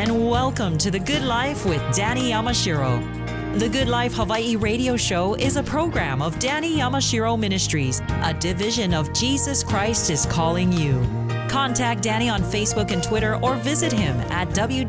and welcome to The Good Life with Danny Yamashiro. The Good Life Hawaii radio show is a program of Danny Yamashiro Ministries, a division of Jesus Christ is Calling You. Contact Danny on Facebook and Twitter or visit him at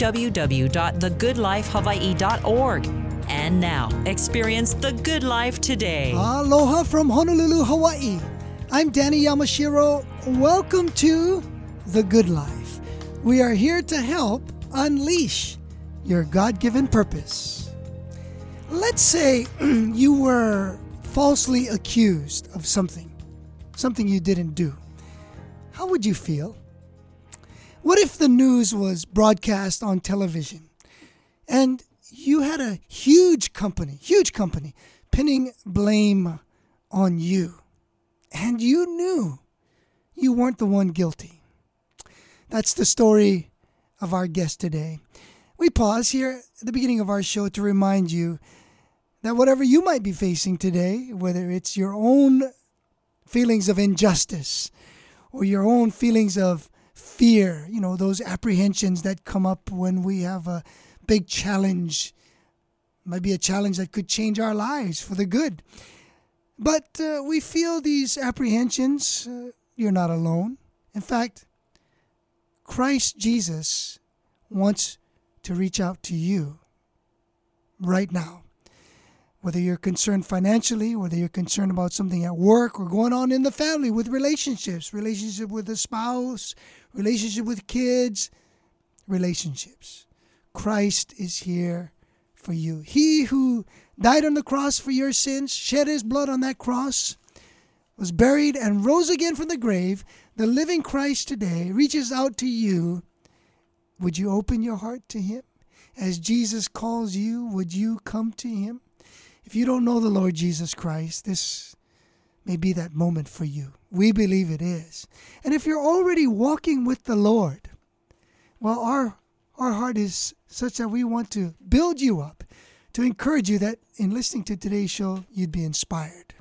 www.thegoodlifehawaii.org. And now, experience the good life today. Aloha from Honolulu, Hawaii. I'm Danny Yamashiro. Welcome to The Good Life. We are here to help unleash your God-given purpose. Let's say you were falsely accused of something you didn't do. How would you feel? What if the news was broadcast on television and you had a huge company pinning blame on you, and you knew you weren't the one guilty? That's the story of our guest today. We pause here at the beginning of our show to remind you that whatever you might be facing today, whether it's your own feelings of injustice or your own feelings of fear, those apprehensions that come up when we have a big challenge, might be a challenge that could change our lives for the good. But we feel these apprehensions. You're not alone. In fact, Christ Jesus wants to reach out to you right now. Whether you're concerned financially, whether you're concerned about something at work or going on in the family with relationship with a spouse, relationship with kids, relationships. Christ is here for you. He who died on the cross for your sins, shed his blood on that cross, was buried and rose again from the grave. The living Christ today reaches out to you. Would you open your heart to him? As Jesus calls you, would you come to him? If you don't know the Lord Jesus Christ, this may be that moment for you. We believe it is. And if you're already walking with the Lord, well, our heart is such that we want to build you up, to encourage you that in listening to today's show, you'd be inspired.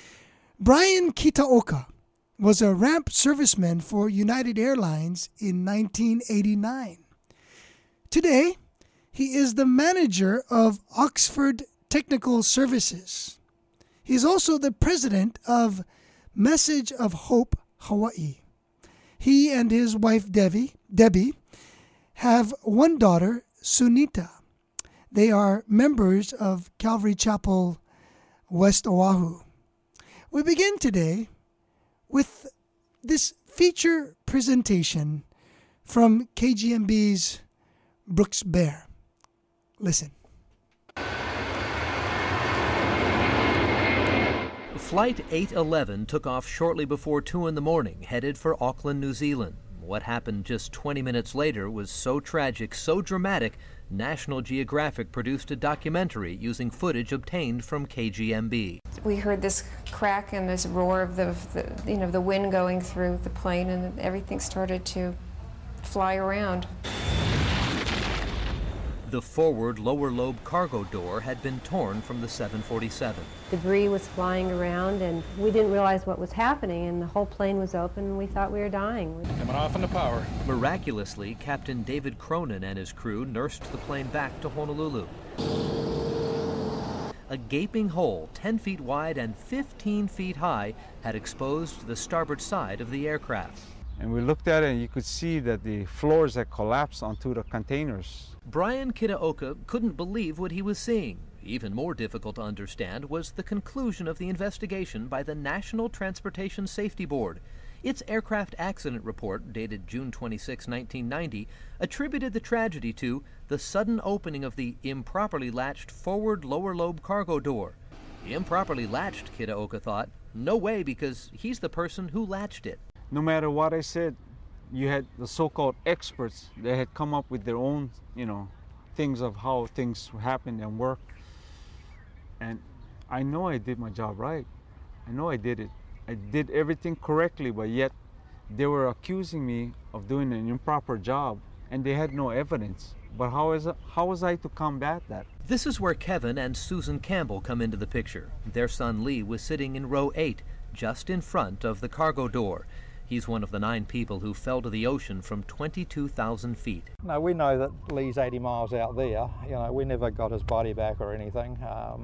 Brian Kitaoka was a ramp serviceman for United Airlines in 1989. Today, he is the manager of Oxford Technical Services. He's also the president of Message of Hope Hawaii. He and his wife Debbie have one daughter, Sunita. They are members of Calvary Chapel, West Oahu. We begin today with this feature presentation from KGMB's Brooks Bear. Listen. Flight 811 took off shortly before 2 in the morning, headed for Auckland, New Zealand. What happened just 20 minutes later was so tragic, so dramatic, National Geographic produced a documentary using footage obtained from KGMB. We heard this crack and this roar of the wind going through the plane, and everything started to fly around. The forward lower lobe cargo door had been torn from the 747. Debris was flying around, and we didn't realize what was happening, and the whole plane was open, and we thought we were dying. Coming off on the power. Miraculously, Captain David Cronin and his crew nursed the plane back to Honolulu. A gaping hole 10 feet wide and 15 feet high had exposed the starboard side of the aircraft. And we looked at it, and you could see that the floors had collapsed onto the containers. Brian Kitaoka couldn't believe what he was seeing. Even more difficult to understand was the conclusion of the investigation by the National Transportation Safety Board. Its aircraft accident report, dated June 26, 1990, attributed the tragedy to the sudden opening of the improperly latched forward lower lobe cargo door. Improperly latched, Kitaoka thought. No way, because he's the person who latched it. No matter what I said, you had the so-called experts. They had come up with their own, things of how things happen and work. And I know I did my job right. I know I did it. I did everything correctly, but yet they were accusing me of doing an improper job, and they had no evidence. But how was I to combat that? This is where Kevin and Susan Campbell come into the picture. Their son Lee was sitting in row 8, just in front of the cargo door. He's one of the 9 people who fell to the ocean from 22,000 feet. No, we know that Lee's 80 miles out there. You know, we never got his body back or anything.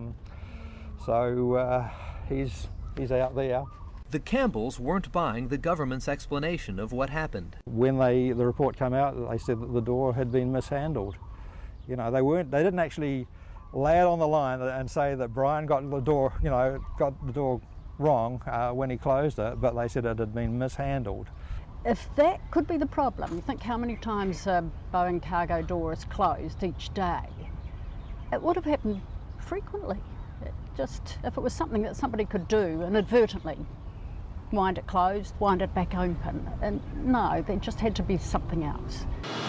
So he's out there. The Campbells weren't buying the government's explanation of what happened. When the report came out, they said that the door had been mishandled. You know, they didn't actually lay it on the line and say that Brian got the door wrong when he closed it, but they said it had been mishandled. If that could be the problem, you think how many times a Boeing cargo door is closed each day. It would have happened frequently. If it was something that somebody could do inadvertently, wind it closed, wind it back open, and no, there just had to be something else.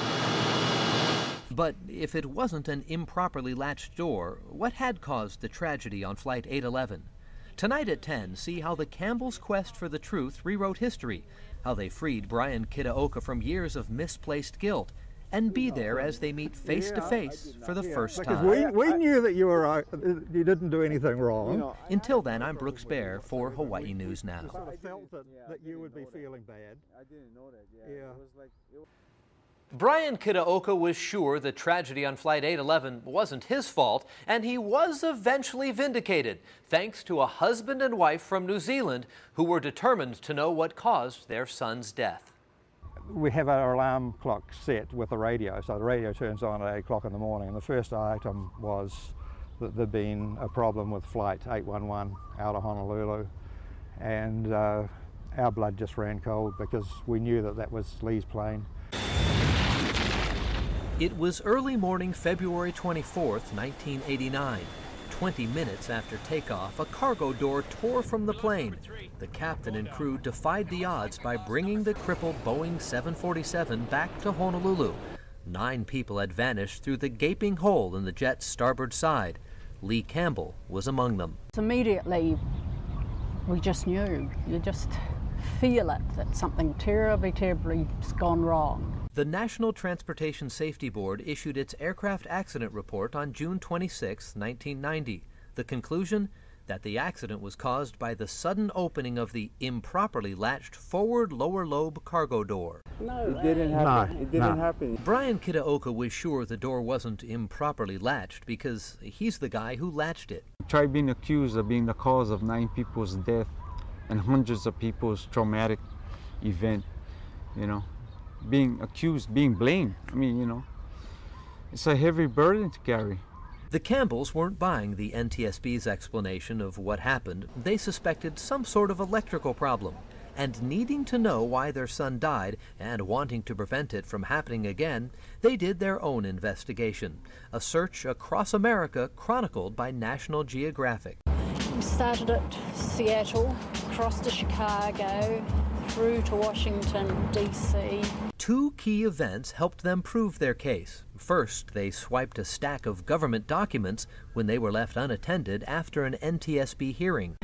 But if it wasn't an improperly latched door, what had caused the tragedy on Flight 811? Tonight at 10, see how the Campbells' quest for the truth rewrote history, how they freed Brian Kitaoka from years of misplaced guilt, and be there as they meet face to face for the first time. Because we knew that you didn't do anything wrong. Until then, I'm Brooks Bear for Hawaii News Now. I felt that you would be feeling bad. I didn't know that. Yeah. It was like. Brian Kitaoka was sure the tragedy on Flight 811 wasn't his fault, and he was eventually vindicated, thanks to a husband and wife from New Zealand who were determined to know what caused their son's death. We have our alarm clock set with the radio, so the radio turns on at 8 o'clock in the morning, and the first item was that there'd been a problem with Flight 811 out of Honolulu, and our blood just ran cold because we knew that was Lee's plane. It was early morning, February 24th, 1989. 20 minutes after takeoff, a cargo door tore from the plane. The captain and crew defied the odds by bringing the crippled Boeing 747 back to Honolulu. 9 people had vanished through the gaping hole in the jet's starboard side. Lee Campbell was among them. Immediately, we just knew. You just feel it, that something terribly has gone wrong. The National Transportation Safety Board issued its aircraft accident report on June 26, 1990. The conclusion? That the accident was caused by the sudden opening of the improperly latched forward lower lobe cargo door. No, it didn't happen. It didn't happen. Brian Kitaoka was sure the door wasn't improperly latched because he's the guy who latched it. Try being accused of being the cause of 9 people's death and hundreds of people's traumatic event, you know. Being accused, being blamed. I mean, you know, it's a heavy burden to carry. The Campbells weren't buying the NTSB's explanation of what happened. They suspected some sort of electrical problem. And needing to know why their son died and wanting to prevent it from happening again, they did their own investigation. A search across America chronicled by National Geographic. We started at Seattle, crossed to Chicago, through to Washington, D.C. 2 key events helped them prove their case. First, they swiped a stack of government documents when they were left unattended after an NTSB hearing.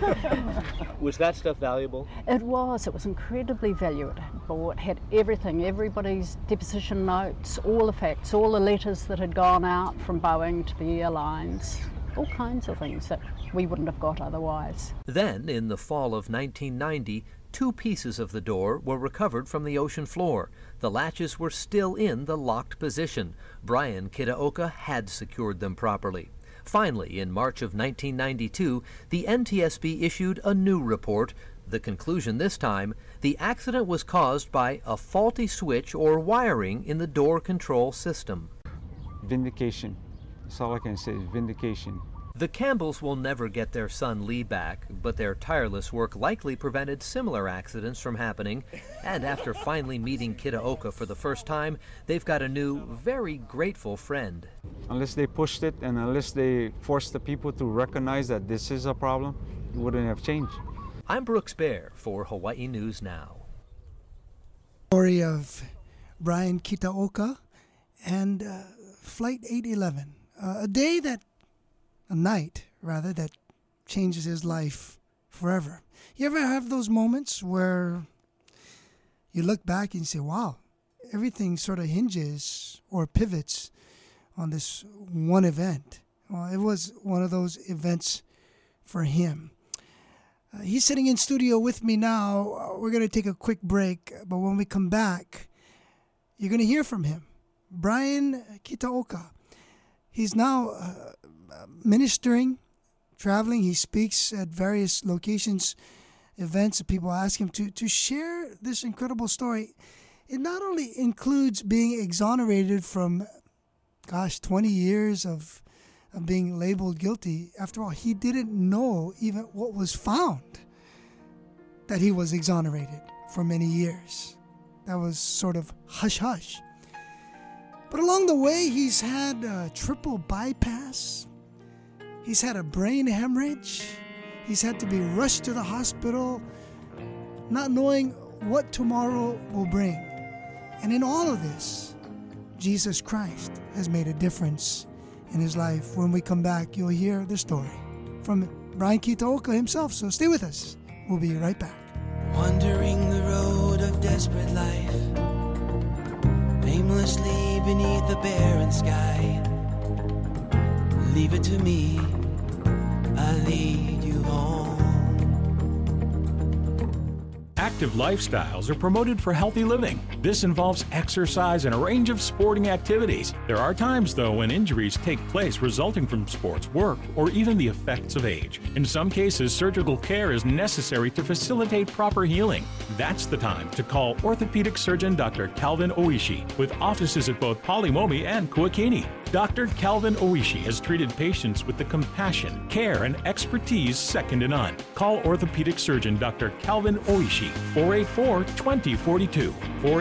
Was that stuff valuable? It was incredibly valuable. It had everything, everybody's deposition notes, all the facts, all the letters that had gone out from Boeing to the airlines, all kinds of things that we wouldn't have got otherwise. Then, in the fall of 1990, 2 pieces of the door were recovered from the ocean floor. The latches were still in the locked position. Brian Kitaoka had secured them properly. Finally, in March of 1992, the NTSB issued a new report. The conclusion this time, the accident was caused by a faulty switch or wiring in the door control system. Vindication. That's all I can say is vindication. The Campbells will never get their son Lee back, but their tireless work likely prevented similar accidents from happening. And after finally meeting Kitaoka for the first time, they've got a new, very grateful friend. Unless they pushed it and unless they forced the people to recognize that this is a problem, it wouldn't have changed. I'm Brooks Bear for Hawaii News Now. Story of Brian Kitaoka and Flight 811. A night that changes his life forever. You ever have those moments where you look back and you say, wow, everything sort of hinges or pivots on this one event? Well, it was one of those events for him. He's sitting in studio with me now. We're going to take a quick break, but when we come back, you're going to hear from him. Brian Kitaoka. He's now ministering, traveling. He speaks at various locations, events. People ask him to share this incredible story. It not only includes being exonerated from, 20 years of being labeled guilty. After all, he didn't know even what was found, that he was exonerated for many years. That was sort of hush-hush. But along the way, he's had a triple bypass. He's had a brain hemorrhage. He's had to be rushed to the hospital, not knowing what tomorrow will bring. And in all of this, Jesus Christ has made a difference in his life. When we come back, you'll hear the story from Brian Kitaoka himself. So stay with us. We'll be right back. Wandering the road of desperate life, aimlessly beneath the barren sky. Leave it to me, I'll lead you home. Active lifestyles are promoted for healthy living. This involves exercise and a range of sporting activities. There are times, though, when injuries take place resulting from sports, work, or even the effects of age. In some cases, surgical care is necessary to facilitate proper healing. That's the time to call orthopedic surgeon Dr. Calvin Oishi, with offices at both Polimomi and Kuakini. Dr. Calvin Oishi has treated patients with the compassion, care, and expertise second to none. Call orthopedic surgeon Dr. Calvin Oishi, 484-2042,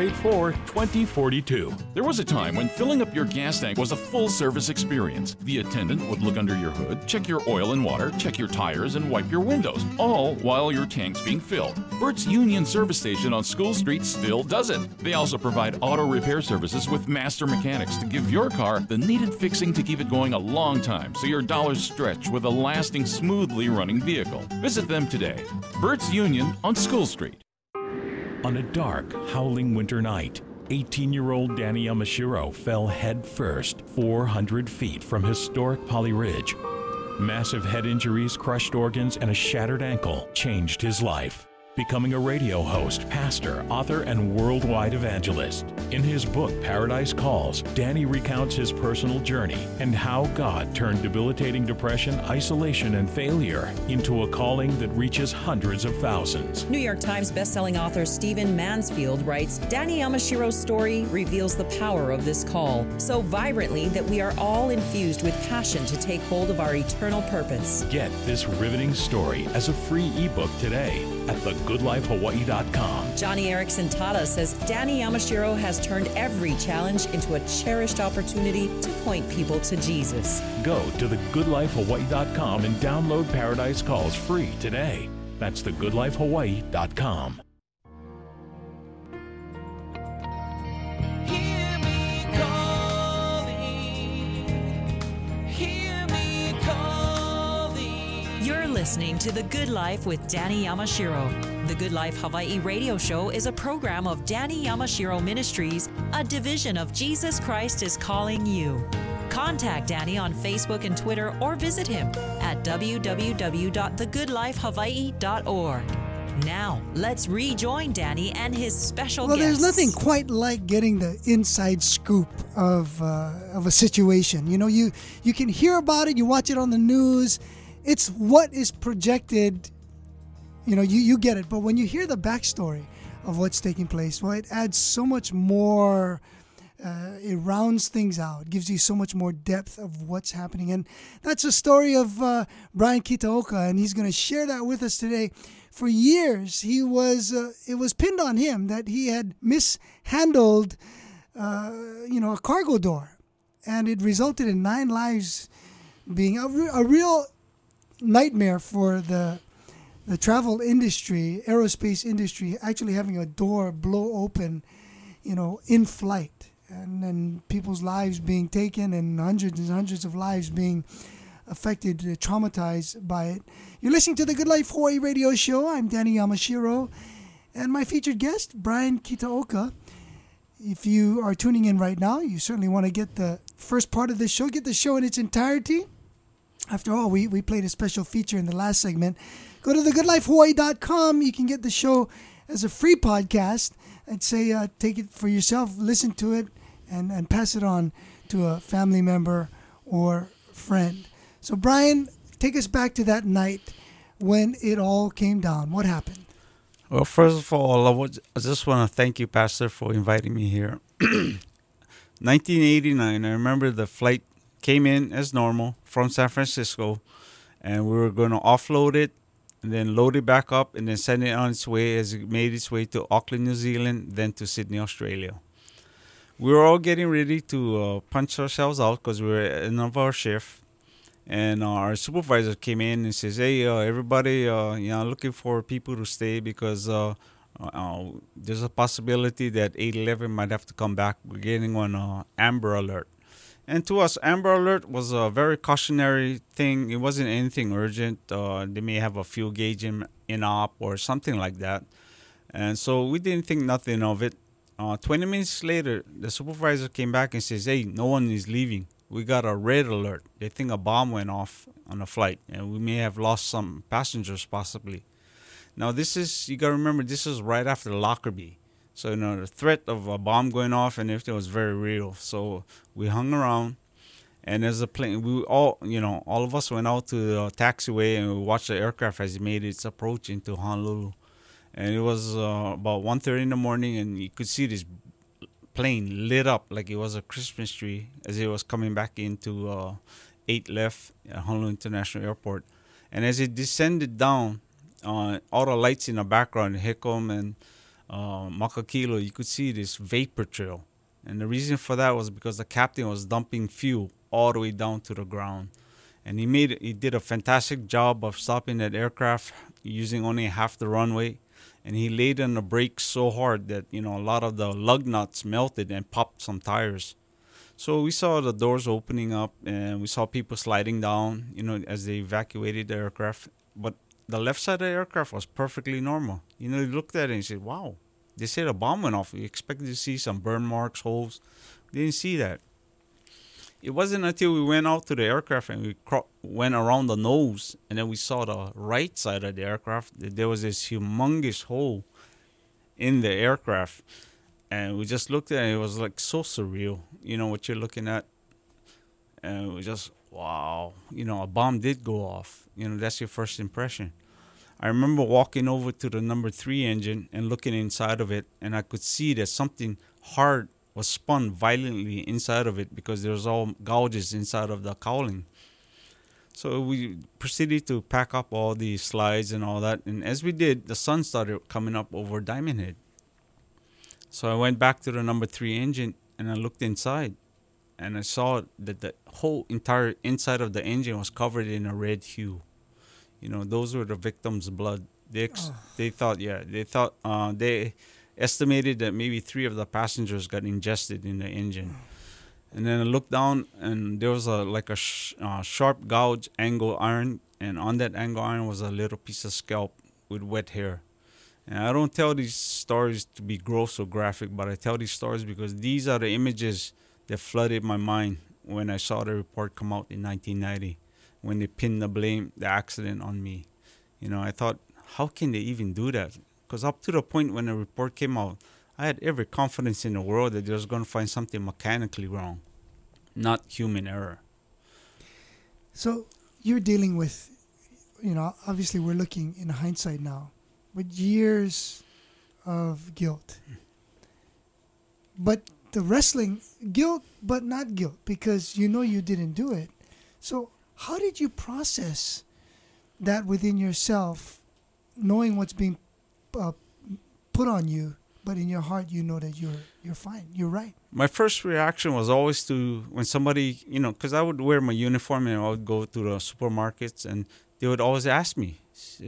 484-2042. There was a time when filling up your gas tank was a full-service experience. The attendant would look under your hood, check your oil and water, check your tires, and wipe your windows, all while your tank's being filled. Burt's Union Service Station on School Street still does it. They also provide auto repair services with master mechanics to give your car the needed fixing to keep it going a long time so your dollars stretch with a lasting, smoothly running vehicle. Visit them today. Burt's Union on School Street. On a dark, howling winter night, 18-year-old Danny Yamashiro fell head first 400 feet from historic Polly Ridge. Massive head injuries, crushed organs, and a shattered ankle changed his life. Becoming a radio host, pastor, author, and worldwide evangelist. In his book, Paradise Calls, Danny recounts his personal journey and how God turned debilitating depression, isolation, and failure into a calling that reaches hundreds of thousands. New York Times bestselling author Stephen Mansfield writes, Danny Yamashiro's story reveals the power of this call so vibrantly that we are all infused with passion to take hold of our eternal purpose. Get this riveting story as a free ebook today at thegoodlifehawaii.com. Johnny Erickson Tada says Danny Yamashiro has turned every challenge into a cherished opportunity to point people to Jesus. Go to thegoodlifehawaii.com and download Paradise Calls free today. That's thegoodlifehawaii.com. Listening to The Good Life with Danny Yamashiro. The Good Life Hawaii radio show is a program of Danny Yamashiro Ministries, a division of Jesus Christ is Calling You. Contact Danny on Facebook and Twitter or visit him at www.thegoodlifehawaii.org. Now, let's rejoin Danny and his special guests. Well, there's nothing quite like getting the inside scoop of a situation. You know, you can hear about it, you watch it on the news. It's what is projected, you know, you get it. But when you hear the backstory of what's taking place, well, it adds so much more, it rounds things out, gives you so much more depth of what's happening. And that's the story of Brian Kitaoka, and he's going to share that with us today. For years, it was pinned on him that he had mishandled, a cargo door. And it resulted in 9 lives being a real nightmare for the travel industry, aerospace industry, actually having a door blow open, in flight, and then people's lives being taken and hundreds of lives being affected, traumatized by it. You're listening to the Good Life Hawaii radio show. I'm Danny Yamashiro, and my featured guest, Brian Kitaoka. If you are tuning in right now, you certainly want to get the first part of this show, get the show in its entirety. After all, we played a special feature in the last segment. Go to thegoodlifehawaii.com. You can get the show as a free podcast. I'd say take it for yourself, listen to it, and pass it on to a family member or friend. So, Brian, take us back to that night when it all came down. What happened? Well, first of all, I just want to thank you, Pastor, for inviting me here. 1989, I remember the flight came in as normal from San Francisco, and we were going to offload it and then load it back up and then send it on its way as it made its way to Auckland, New Zealand, then to Sydney, Australia. We were all getting ready to punch ourselves out because we were at the end of our shift. And our supervisor came in and says, hey, everybody, looking for people to stay because there's a possibility that 811 might have to come back. We're getting on Amber Alert. And to us, Amber Alert was a very cautionary thing. It wasn't anything urgent. They may have a fuel gauge in op or something like that. And so we didn't think nothing of it. 20 minutes later, the supervisor came back and says, hey, no one is leaving. We got a red alert. They think a bomb went off on a flight, and we may have lost some passengers possibly. Now, you got to remember, this is right after Lockerbie. So, the threat of a bomb going off and everything was very real. So we hung around, and as the plane, all of us went out to the taxiway and we watched the aircraft as it made its approach into Honolulu. And it was about 1:30 in the morning, and you could see this plane lit up like it was a Christmas tree as it was coming back into 8 left at Honolulu International Airport. And as it descended down, all the lights in the background, Hickam and Makakilo, you could see this vapor trail. And the reason for that was because the captain was dumping fuel all the way down to the ground. And he did a fantastic job of stopping that aircraft using only half the runway. And he laid on the brakes so hard that, a lot of the lug nuts melted and popped some tires. So we saw the doors opening up and we saw people sliding down, as they evacuated the aircraft. But the left side of the aircraft was perfectly normal. You looked at it and you said, wow, they said a bomb went off. We expected to see some burn marks, holes. Didn't see that. It wasn't until we went out to the aircraft and we went around the nose and then we saw the right side of the aircraft that there was this humongous hole in the aircraft. And we just looked at it. It was like so surreal, what you're looking at. And we just, wow, a bomb did go off. That's your first impression. I remember walking over to the number 3 engine and looking inside of it, and I could see that something hard was spun violently inside of it because there was all gouges inside of the cowling. So we proceeded to pack up all the slides and all that. And as we did, the sun started coming up over Diamond Head. So I went back to the number 3 engine and I looked inside. And I saw that the whole entire inside of the engine was covered in a red hue. Those were the victims' blood. They estimated that maybe 3 of the passengers got ingested in the engine. And then I looked down, and there was a sharp gouge angle iron, and on that angle iron was a little piece of scalp with wet hair. And I don't tell these stories to be gross or graphic, but I tell these stories because these are the images that flooded my mind when I saw the report come out in 1990, when they pinned the accident on me. I thought, how can they even do that? Because up to the point when the report came out, I had every confidence in the world that they was going to find something mechanically wrong, not human error. So you're dealing with, obviously we're looking in hindsight now, with years of guilt. But the wrestling, guilt but not guilt, because you didn't do it. So how did you process that within yourself, knowing what's being put on you, but in your heart you know that you're fine, you're right? My first reaction was always to, when somebody, because I would wear my uniform and I would go to the supermarkets and they would always ask me,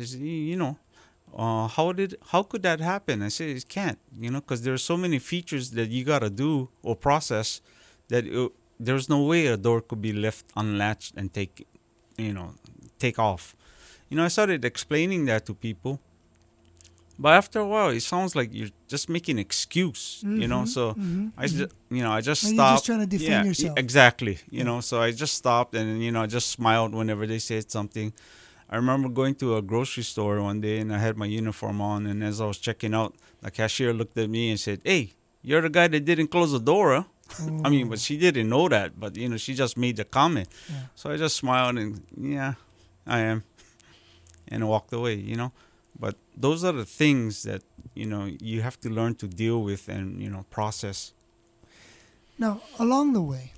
how could that happen? I said, it can't, because there are so many features that you got to do or process that there's no way a door could be left unlatched and take off. I started explaining that to people. But after a while, it sounds like you're just making excuse, you know. So I just And stopped. you're just trying to defend yourself. Exactly. You know, so I just stopped and I just smiled whenever they said something. I remember going to a grocery store one day and I had my uniform on, and as I was checking out, the cashier looked at me and said, "Hey, you're the guy that didn't close the door, huh?" I mean, but she didn't know that, but she just made the comment. Yeah. So I just smiled and yeah, I am, and walked away. But those are the things that you have to learn to deal with and process. Now, along the way,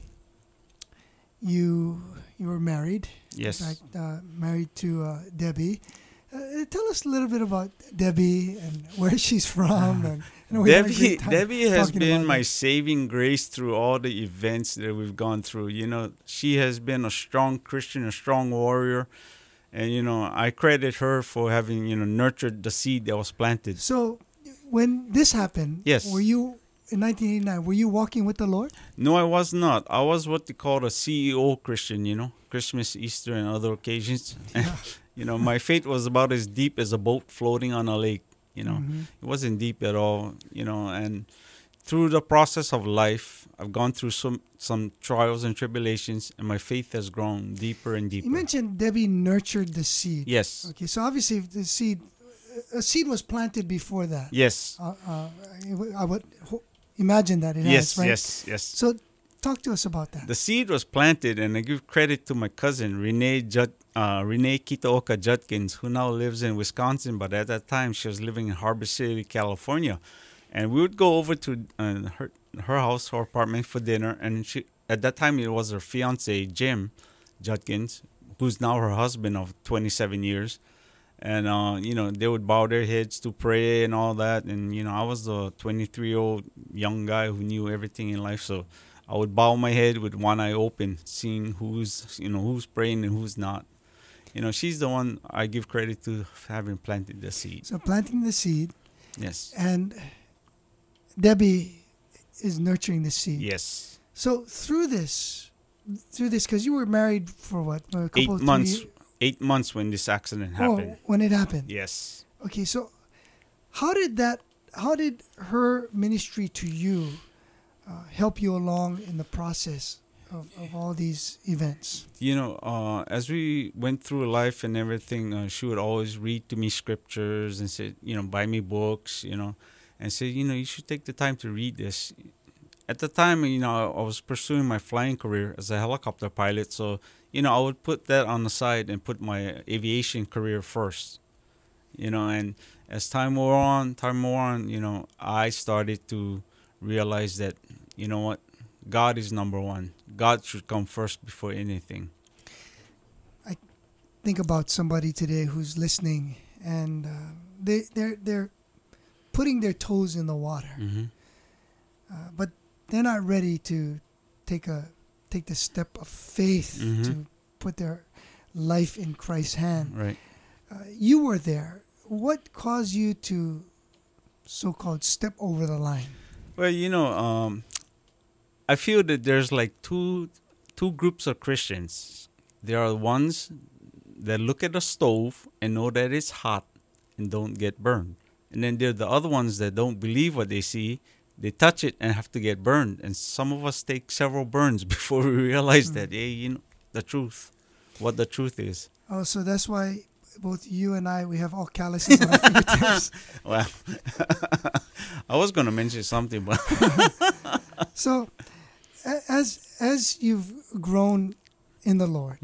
you were married. Yes. In fact, married to Debbie. Tell us a little bit about Debbie and where she's from. And we had a great time Debbie has talking been about my that. saving grace through all the events that we've gone through. She has been a strong Christian, a strong warrior. And, I credit her for having, nurtured the seed that was planted. So when this happened, Yes. were you, in 1989, were you walking with the Lord? No, I was not. I was what they call a CEO Christian, Christmas, Easter, and other occasions. Yeah. My faith was about as deep as a boat floating on a lake, It wasn't deep at all, and through the process of life, I've gone through some trials and tribulations, and my faith has grown deeper and deeper. You mentioned Debbie nurtured the seed. Yes. Okay, so obviously a seed was planted before that. Yes. I would imagine that it Yes, has, right? yes. So talk to us about that. The seed was planted, and I give credit to my cousin, Renee Kitaoka Judkins, who now lives in Wisconsin, but at that time she was living in Harbor City, California. And we would go over to her house, her apartment for dinner, and at that time it was her fiance, Jim Judkins, who's now her husband of 27 years. And, they would bow their heads to pray and all that. And, I was a 23-year-old young guy who knew everything in life. So I would bow my head with one eye open, seeing who's praying and who's not. She's the one I give credit to having planted the seed. So planting the seed. Yes. And Debbie is nurturing the seed. Yes. So through this, because you were married for what? A couple 8 months. 8 months when this accident happened. Oh, when it happened. Yes. Okay, so how did her ministry to you help you along in the process of all these events? As we went through life and everything, she would always read to me scriptures and say, buy me books, and say, you should take the time to read this. At the time, I was pursuing my flying career as a helicopter pilot, so I would put that on the side and put my aviation career first. And as time wore on, I started to realize that, what, God is number one. God should come first before anything. I think about somebody today who's listening, and they're putting their toes in the water, but they're not ready to take the step of faith to put their life in Christ's hand. Right. You were there. What caused you to so-called step over the line? Well, I feel that there's like two groups of Christians. There are ones that look at the stove and know that it's hot and don't get burned. And then there are the other ones that don't believe what they see. They touch it and have to get burned. And some of us take several burns before we realize that, the truth, what the truth is. Oh, so that's why both you and we have all calluses on our fingertips. Well, I was going to mention something, but... So, as you've grown in the Lord,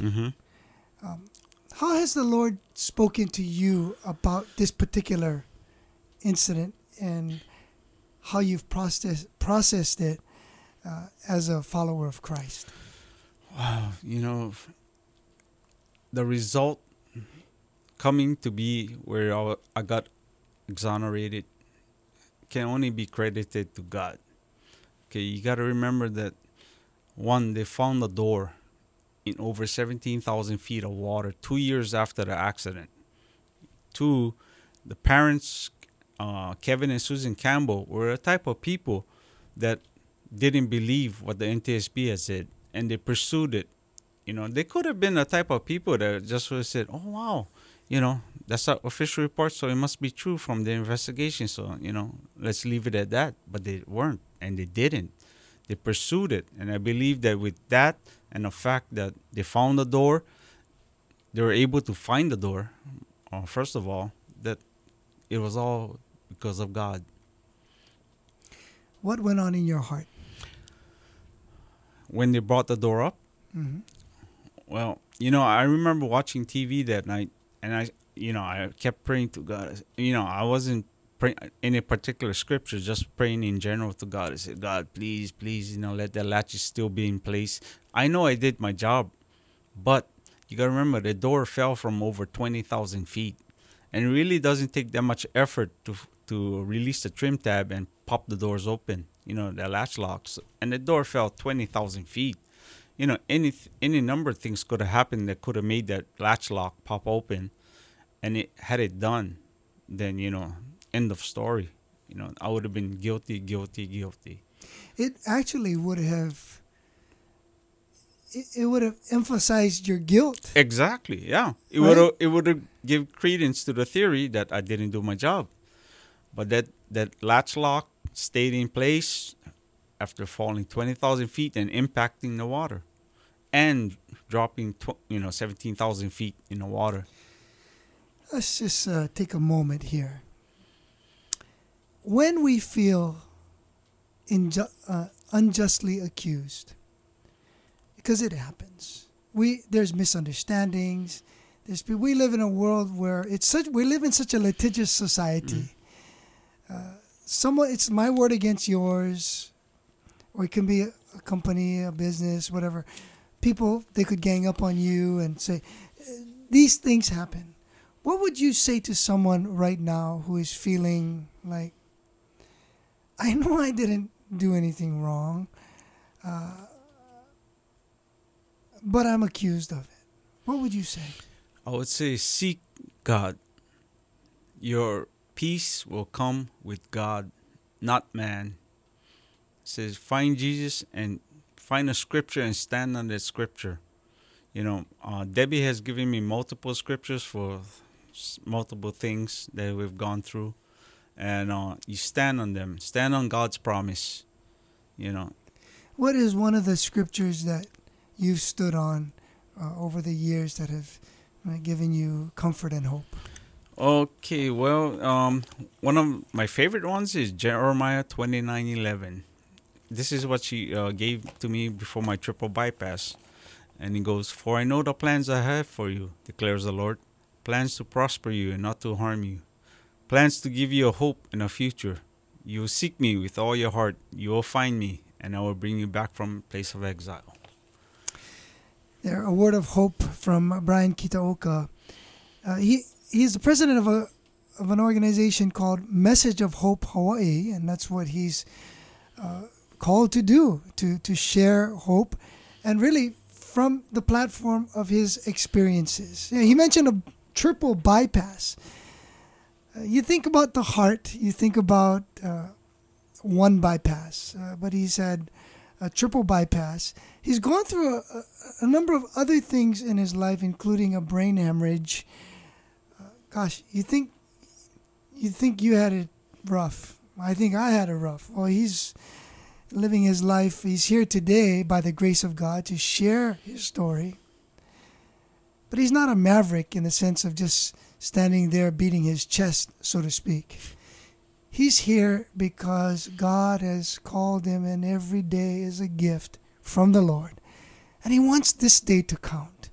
how has the Lord spoken to you about this particular incident and how you've processed it as a follower of Christ? Wow, the result coming to be where I got exonerated can only be credited to God. Okay, you got to remember that, one, they found the door in over 17,000 feet of water 2 years after the accident. Two, the parents, Kevin and Susan Campbell, were a type of people that didn't believe what the NTSB had said, and they pursued it. They could have been a type of people that just would have said, oh, wow, That's our official report, so it must be true from the investigation. So, let's leave it at that. But they weren't, and they didn't. They pursued it. And I believe that with that and the fact that they found the door, they were able to find the door, first of all, that it was all because of God. What went on in your heart? When they brought the door up? Mm-hmm. Well, I remember watching TV that night, and I kept praying to God. I wasn't praying any particular scripture, just praying in general to God. I said, God, please, let the latches still be in place. I know I did my job, but you got to remember the door fell from over 20,000 feet. And it really doesn't take that much effort to release the trim tab and pop the doors open, the latch locks. And the door fell 20,000 feet. Any number of things could have happened that could have made that latch lock pop open. And had it done, then, end of story. I would have been guilty. It actually would have... It would have emphasized your guilt. Exactly, yeah. It would have give credence to the theory that I didn't do my job. But that latch lock stayed in place after falling 20,000 feet and impacting the water and dropping 17,000 feet in the water. Let's just take a moment here. When we feel unjustly accused, because it happens. There's misunderstandings. We live in a world where we live in such a litigious society. It's my word against yours, or it can be a company, a business, whatever. People, they could gang up on you and say, these things happen. What would you say to someone right now who is feeling like, I know I didn't do anything wrong, but I'm accused of it? What would you say? I would say seek God. Your peace will come with God, not man. It says find Jesus and find a scripture and stand on that scripture. Debbie has given me multiple scriptures for multiple things that we've gone through. And you stand on them. Stand on God's promise. What is one of the scriptures that you've stood on over the years that have given you comfort and hope? Okay, well, one of my favorite ones is Jeremiah 29:11. This is what she gave to me before my triple bypass. And it goes, "For I know the plans I have for you, declares the Lord, plans to prosper you and not to harm you, plans to give you a hope and a future. You will seek me with all your heart. You will find me, and I will bring you back from a place of exile." There, a word of hope from Brian Kitaoka. He's the president of an organization called Message of Hope Hawaii, and that's what he's called to do, to share hope, and really from the platform of his experiences. He mentioned a triple bypass. You think about the heart, you think about one bypass, but he said a triple bypass. He's gone through a number of other things in his life, including a brain hemorrhage. Gosh, you think you had it rough. I think I had it rough. Well, he's living his life. He's here today by the grace of God to share his story. But he's not a maverick in the sense of just standing there beating his chest, so to speak. He's here because God has called him, and every day is a gift from the Lord. And he wants this day to count.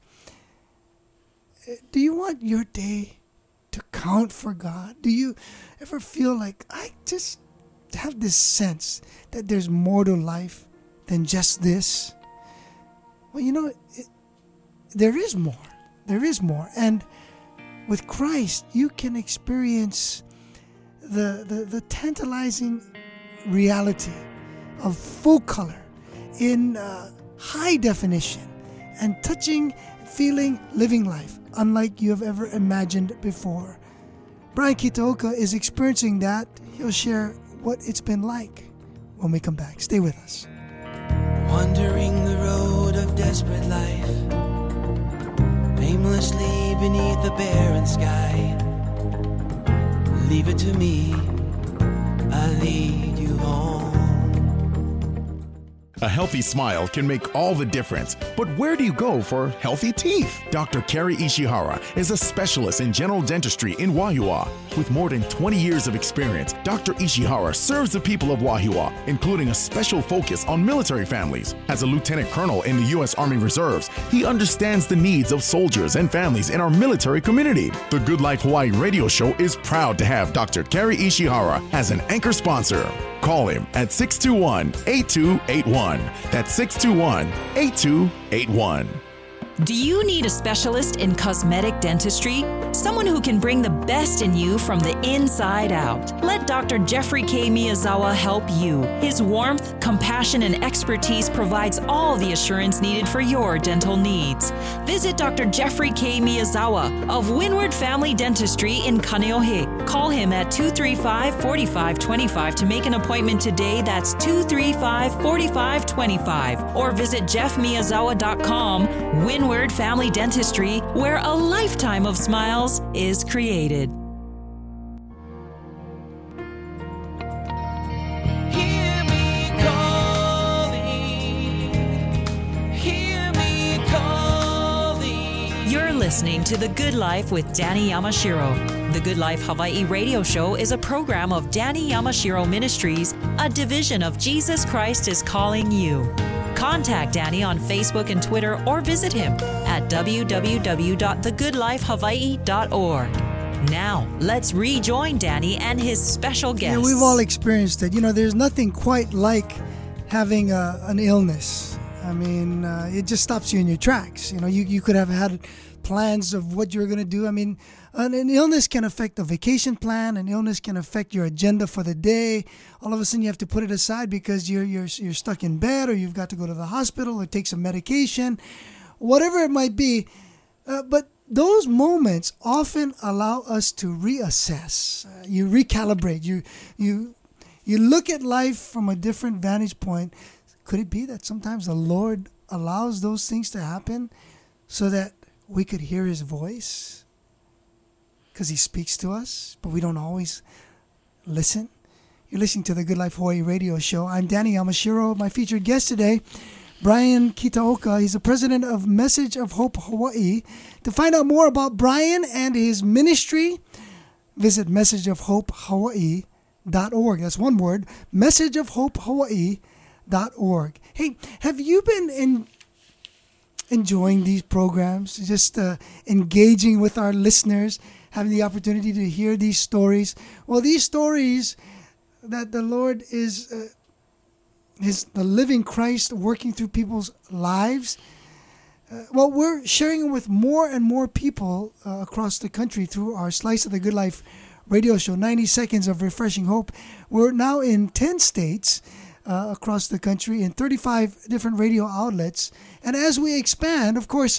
Do you want your day to count for God? Do you ever feel like, I just have this sense that there's more to life than just this? Well, there is more. There is more. And with Christ, you can experience the tantalizing reality of full color in high definition and touching, feeling, living life unlike you have ever imagined before. Brian Kitaoka is experiencing that. He'll share what it's been like when we come back. Stay with us. Wandering the road of desperate life, aimlessly beneath the barren sky. Leave it to me, I'll lead you home. A healthy smile can make all the difference. But where do you go for healthy teeth? Dr. Kerry Ishihara is a specialist in general dentistry in Wahiawa. With more than 20 years of experience, Dr. Ishihara serves the people of Wahiawa, including a special focus on military families. As a lieutenant colonel in the U.S. Army Reserves, he understands the needs of soldiers and families in our military community. The Good Life Hawaii radio show is proud to have Dr. Kerry Ishihara as an anchor sponsor. Call him at 621-8281. That's 621-8281. Do you need a specialist in cosmetic dentistry? Someone who can bring the best in you from the inside out. Let Dr. Jeffrey K. Miyazawa help you. His warmth, compassion, and expertise provides all the assurance needed for your dental needs. Visit Dr. Jeffrey K. Miyazawa of Windward Family Dentistry in Kaneohe. Call him at 235-4525 to make an appointment today. That's 235-4525. Or visit jeffmiyazawa.com. Windward Family Dentistry, where a lifetime of smiles is created. Hear me calling. You're listening to The Good Life with Danny Yamashiro. The Good Life Hawaii radio show is a program of Danny Yamashiro Ministries, a division of Jesus Christ is Calling You. Contact Danny on Facebook and Twitter or visit him at www.thegoodlifehawaii.org. Now, let's rejoin Danny and his special guest. Yeah, we've all experienced it. You know, there's nothing quite like having an illness. I mean, it just stops you in your tracks. You know, you could have had plans of what you're going to do. I mean, an illness can affect a vacation plan. An illness can affect your agenda for the day. All of a sudden, you have to put it aside because you're stuck in bed, or you've got to go to the hospital or take some medication, whatever it might be. But those moments often allow us to reassess. You recalibrate. You look at life from a different vantage point. Could it be that sometimes the Lord allows those things to happen so that we could hear His voice? Because He speaks to us, but we don't always listen. You're listening to the Good Life Hawaii radio show. I'm Danny Yamashiro. My featured guest today, Brian Kitaoka. He's the president of Message of Hope Hawaii. To find out more about Brian and his ministry, visit messageofhopehawaii.org. That's one word, messageofhopehawaii.org. Hey, have you been enjoying these programs, just engaging with our listeners, having the opportunity to hear these stories? Well, these stories that the Lord is the living Christ working through people's lives. Well, we're sharing them with more and more people across the country through our Slice of the Good Life radio show, 90 Seconds of Refreshing Hope. We're now in 10 states across the country in 35 different radio outlets. And as we expand, of course,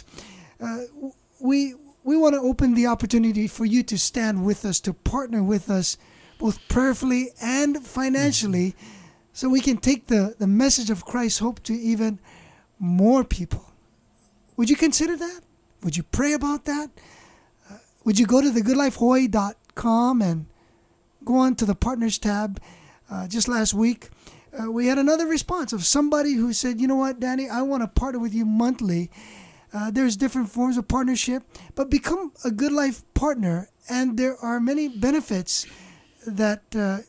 we want to open the opportunity for you to stand with us, to partner with us, both prayerfully and financially, so we can take the message of Christ's hope to even more people. Would you consider that? Would you pray about that? Would you go to thegoodlifehawaii.com and go on to the Partners tab? Just last week, we had another response of somebody who said, you know what, Danny, I want to partner with you monthly. There's different forms of partnership, but become a Good Life partner, and there are many benefits that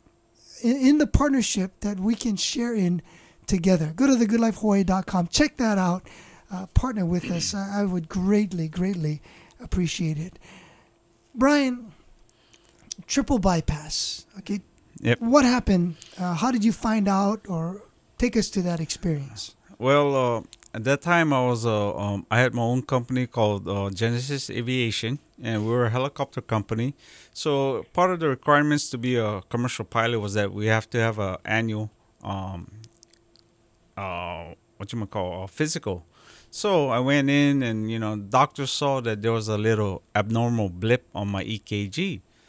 in the partnership that we can share in together. Go to thegoodlifehawaii.com. Check that out. Partner with us. I would greatly, greatly appreciate it. Brian, triple bypass. Okay. Yep. What happened? How did you find out, or take us to that experience? Well, at that time, I had my own company called Genesis Aviation, and we were a helicopter company. So part of the requirements to be a commercial pilot was that we have to have an annual, physical. So I went in, and doctors saw that there was a little abnormal blip on my EKG.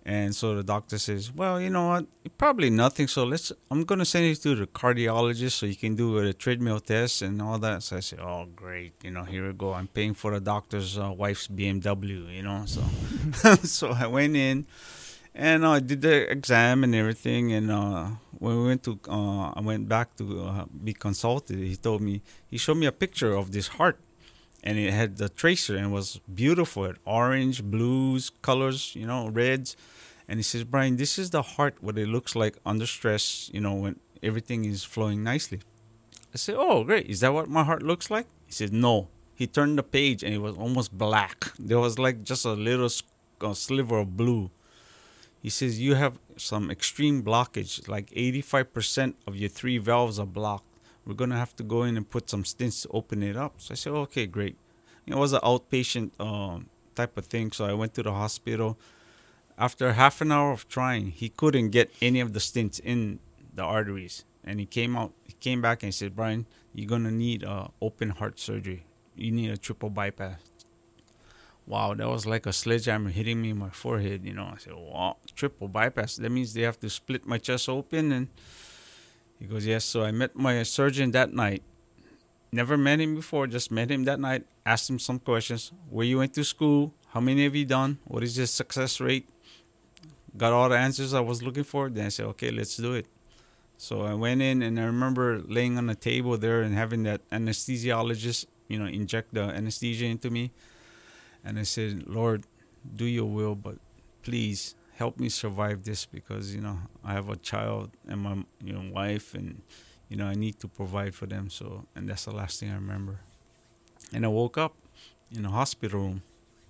And so the doctor says, well, you know what, probably nothing. So I'm going to send you to the cardiologist so you can do a treadmill test and all that. So I said, oh, great. Here we go. I'm paying for the doctor's wife's BMW, So, so I went in and I did the exam and everything. And when we went I went back to be consulted. He showed me a picture of this heart. And it had the tracer and it was beautiful. It orange, blues, colors, reds. And he says, Brian, this is the heart, what it looks like under stress, when everything is flowing nicely. I said, oh, great. Is that what my heart looks like? He said, no. He turned the page and it was almost black. There was like just a little sliver of blue. He says, you have some extreme blockage, like 85% of your 3 valves are blocked. We're going to have to go in and put some stents to open it up. So I said, okay, great. It was an outpatient type of thing. So I went to the hospital. After half an hour of trying, he couldn't get any of the stents in the arteries. And he came back and he said, Brian, you're going to need open heart surgery. You need a triple bypass. Wow, that was like a sledgehammer hitting me in my forehead. I said, wow, triple bypass. That means they have to split my chest open. And he goes, yes. So I met my surgeon that night. Never met him before, just met him that night. Asked him some questions. Where you went to school? How many have you done? What is your success rate? Got all the answers I was looking for. Then I said, okay, let's do it. So I went in and I remember laying on the table there and having that anesthesiologist, inject the anesthesia into me. And I said, Lord, do your will, but please help me survive this because, I have a child and my wife and, I need to provide for them. So, and that's the last thing I remember. And I woke up in a hospital room.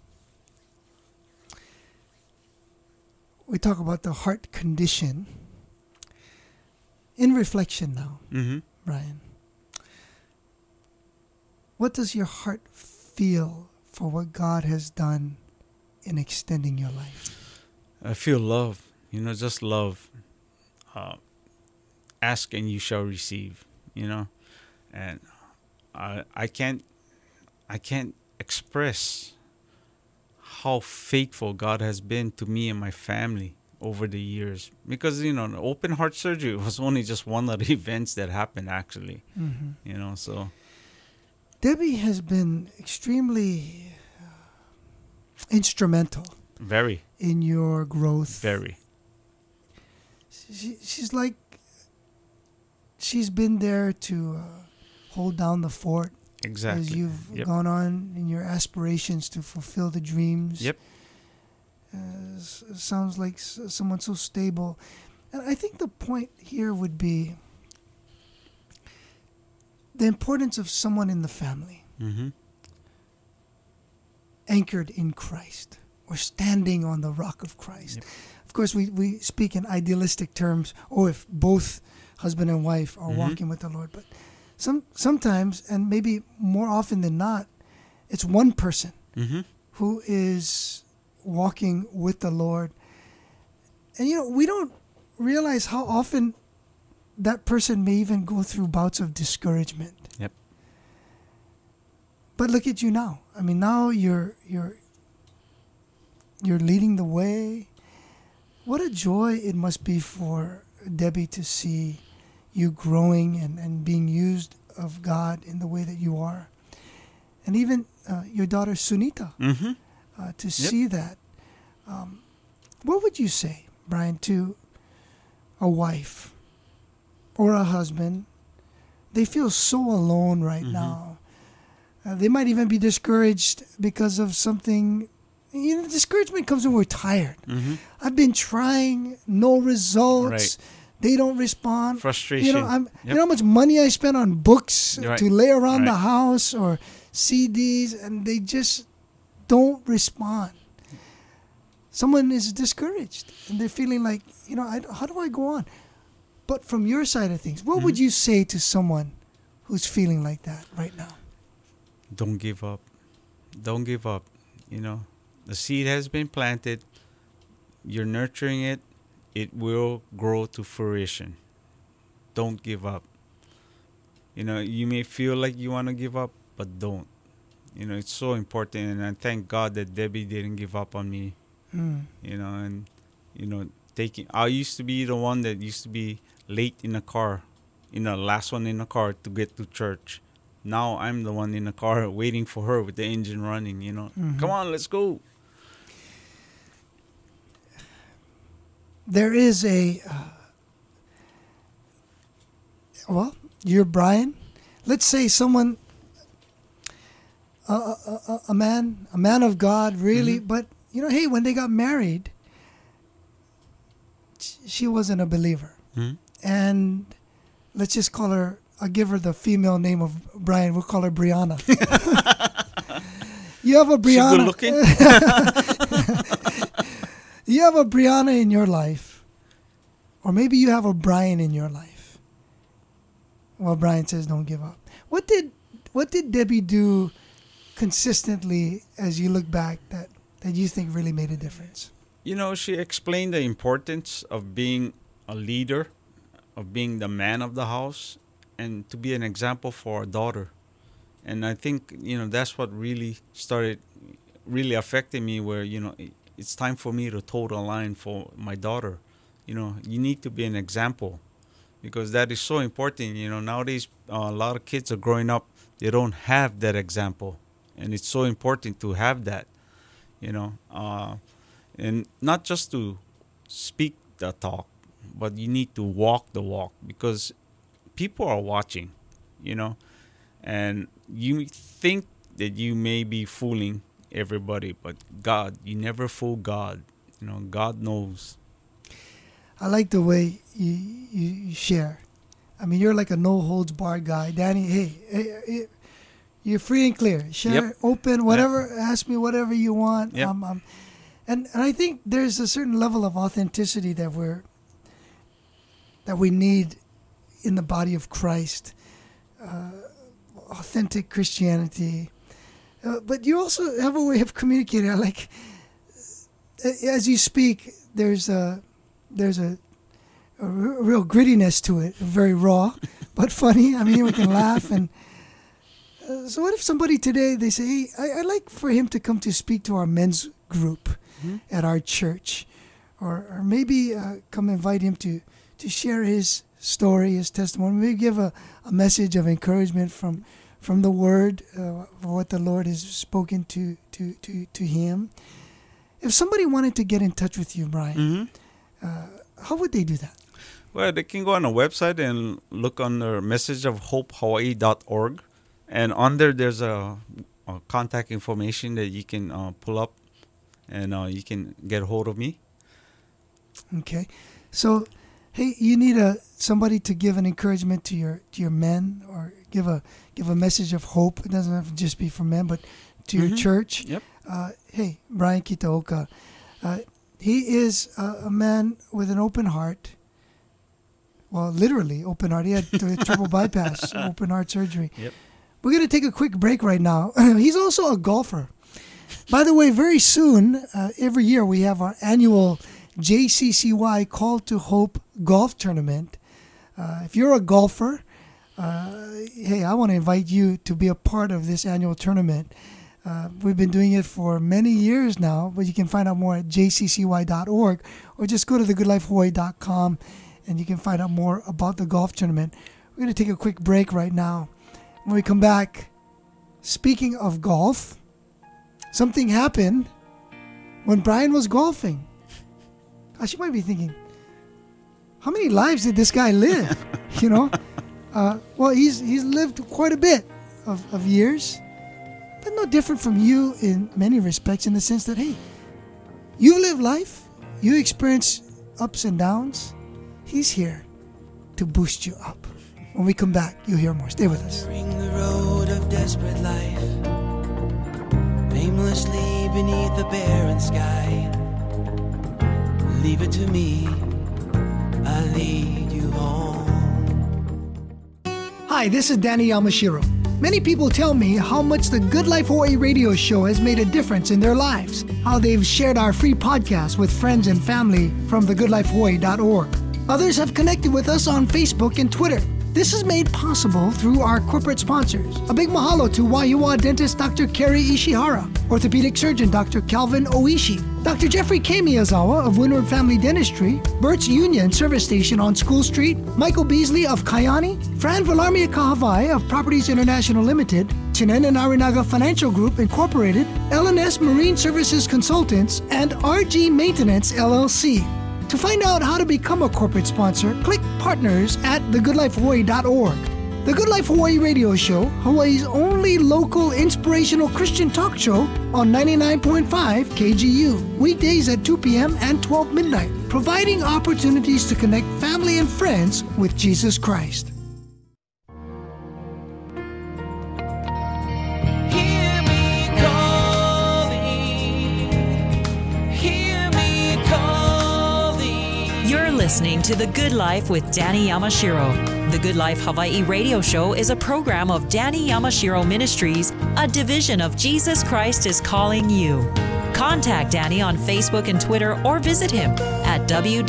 We talk about the heart condition. In reflection now, Brian, what does your heart feel for what God has done in extending your life? I feel love, just love. Ask and you shall receive, and I can't express how faithful God has been to me and my family over the years. Because, an open heart surgery was only just one of the events that happened, actually. So. Debbie has been extremely instrumental. Very. In your growth. Very. She's been there to hold down the fort. Exactly. As you've gone on in your aspirations to fulfill the dreams. Yep. Sounds like someone so stable. And I think the point here would be the importance of someone in the family. Anchored in Christ or standing on the rock of Christ. Yep. Of course, we speak in idealistic terms, if both husband and wife are walking with the Lord. But sometimes, and maybe more often than not, it's one person who is walking with the Lord. And, we don't realize how often that person may even go through bouts of discouragement. Yep. But look at you now. I mean, now you're leading the way. What a joy it must be for Debbie to see you growing and being used of God in the way that you are. And even your daughter Sunita, to see that. What would you say, Brian, to a wife or a husband? They feel so alone right now. They might even be discouraged because of something. Discouragement comes when we're tired. I've been trying, no results. Right. They don't respond. Frustration. You know how much money I spent on books to lay around the house or CDs, and they just don't respond. Someone is discouraged, and they're feeling like, how do I go on? But from your side of things, what would you say to someone who's feeling like that right now? Don't give up. Don't give up. The seed has been planted. You're nurturing it. It will grow to fruition. Don't give up. You may feel like you want to give up, but don't. It's so important. And I thank God that Debbie didn't give up on me. And I used to be the one that used to be late in the car, last one in the car to get to church. Now I'm the one in the car waiting for her with the engine running, Come on, let's go. There is you're Brian. Let's say someone, a man of God, really, but hey, when they got married, she wasn't a believer. And let's just call her, I'll give her the female name of Brian. We'll call her Brianna. You have a Brianna. She good looking? You have a Brianna in your life. Or maybe you have a Brian in your life. Well, Brian says don't give up. What did Debbie do consistently as you look back that you think really made a difference? She explained the importance of being a leader, of being the man of the house, and to be an example for our daughter. And I think, that's what really started really affecting me, where, it's time for me to toe the line for my daughter. You need to be an example, because that is so important. Nowadays, a lot of kids are growing up, they don't have that example. And it's so important to have that, and not just to speak the talk, but you need to walk the walk, because people are watching, and you think that you may be fooling everybody, but God, you never fool God. God knows. I like the way you share. I mean, you're like a no-holds-barred guy. Danny, hey, you're free and clear. Share, open, whatever. Ask me whatever you want. Yep. And I think there's a certain level of authenticity that we need in the body of Christ. Authentic Christianity. But you also have a way of communicating. I like, as you speak, there's a real grittiness to it, very raw, but funny. I mean, we can laugh. And so what if somebody today, they say, hey, I'd like for him to come to speak to our men's group at our church, or maybe come invite him to share his story, his testimony, maybe give a message of encouragement from the Word, what the Lord has spoken to him. If somebody wanted to get in touch with you, Brian, how would they do that? Well, they can go on a website and look under messageofhopehawaii.org. And under there's a contact information that you can pull up, and you can get a hold of me. Okay. So, hey, you need somebody to give an encouragement to your men, or give a message of hope. It doesn't have to just be for men, but to your church. Yep. Hey, Brian Kitaoka, he is a man with an open heart. Well, literally open heart. He had triple bypass, open heart surgery. Yep. We're going to take a quick break right now. He's also a golfer. By the way, very soon, every year we have our annual JCCY Call to Hope golf tournament. If you're a golfer, hey, I want to invite you to be a part of this annual tournament. We've been doing it for many years now, but you can find out more at jccy.org, or just go to thegoodlifehawaii.com and you can find out more about the golf tournament. We're going to take a quick break right now. When we come back, speaking of golf, something happened when Brian was golfing. Gosh, you might be thinking, how many lives did this guy live? Well, he's lived quite a bit of years, but no different from you in many respects, in the sense that, hey, you live life, you experience ups and downs. He's here to boost you up. When we come back, you'll hear more. Stay with us. The road of desperate life, aimlessly beneath the barren sky. Leave it to me, I'll lead you home. Hi, this is Danny Yamashiro. Many people tell me how much the Good Life Hawaii radio show has made a difference in their lives, how they've shared our free podcast with friends and family from thegoodlifehawaii.org. Others have connected with us on Facebook and Twitter. This is made possible through our corporate sponsors. A big mahalo to Waiua dentist Dr. Kerry Ishihara, orthopedic surgeon Dr. Calvin Oishi, Dr. Jeffrey K. Miyazawa of Windward Family Dentistry, Burt's Union Service Station on School Street, Michael Beasley of Kayani, Fran Villarmia Kahavai of Properties International Limited, Chinen and Arinaga Financial Group Incorporated, LNS Marine Services Consultants, and RG Maintenance LLC. To find out how to become a corporate sponsor, click partners at thegoodlifehawaii.org. The Good Life Hawaii radio show, Hawaii's only local inspirational Christian talk show on 99.5 KGU, weekdays at 2 p.m. and 12 midnight, providing opportunities to connect family and friends with Jesus Christ. Listening to The Good Life with Danny Yamashiro. The Good Life Hawaii radio show is a program of Danny Yamashiro Ministries, a division of Jesus Christ is Calling You. Contact Danny on Facebook and Twitter or visit him at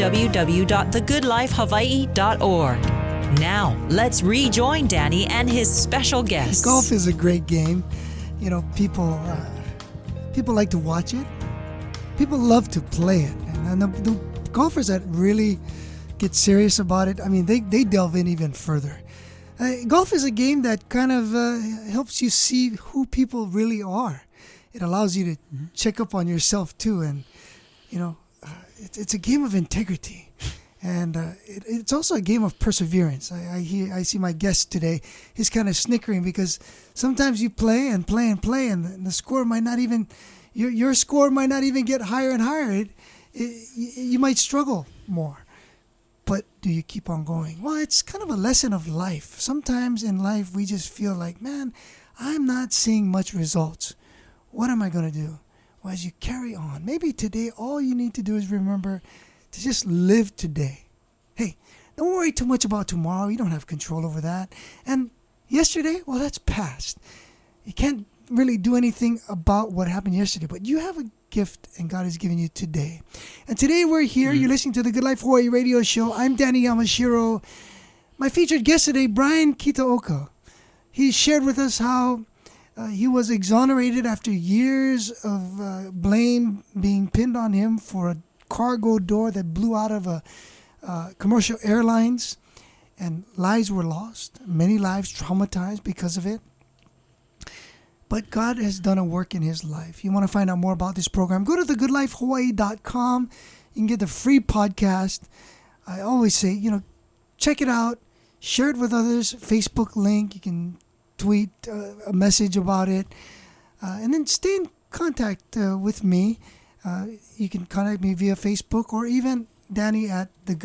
www.thegoodlifehawaii.org. Now, let's rejoin Danny and his special guests. Golf is a great game. You know, people like to watch it. People love to play it. And the golfers that really get serious about it, I mean, they delve in even further. Golf is a game that kind of helps you see who people really are. It allows you to check up on yourself too, and you know, it's a game of integrity, and it's also a game of perseverance. I see my guest today. He's kind of snickering because sometimes you play and play and play, and the score might not even your score might not even get higher and higher. You might struggle more, but do you keep on going? Well, it's kind of a lesson of life. Sometimes in life we just feel like, man, I'm not seeing much results. What am I going to do? Well, as you carry on, maybe today all you need to do is remember to just live today. Hey, don't worry too much about tomorrow. You don't have control over that. And yesterday, well, that's past. You can't really do anything about what happened yesterday, but you have a gift and God has given you today. And today we're here. You're listening to the Good Life Hawaii radio show. I'm Danny Yamashiro. My featured guest today, Brian Kitaoka. He shared with us how he was exonerated after years of blame being pinned on him for a cargo door that blew out of a commercial airlines, and lives were lost. Many lives traumatized because of it. But God has done a work in his life. You want to find out more about this program, go to thegoodlifehawaii.com. You can get the free podcast. I always say, you know, check it out. Share it with others. Facebook link. You can tweet a message about it. And then stay in contact with me. You can contact me via Facebook or even Danny at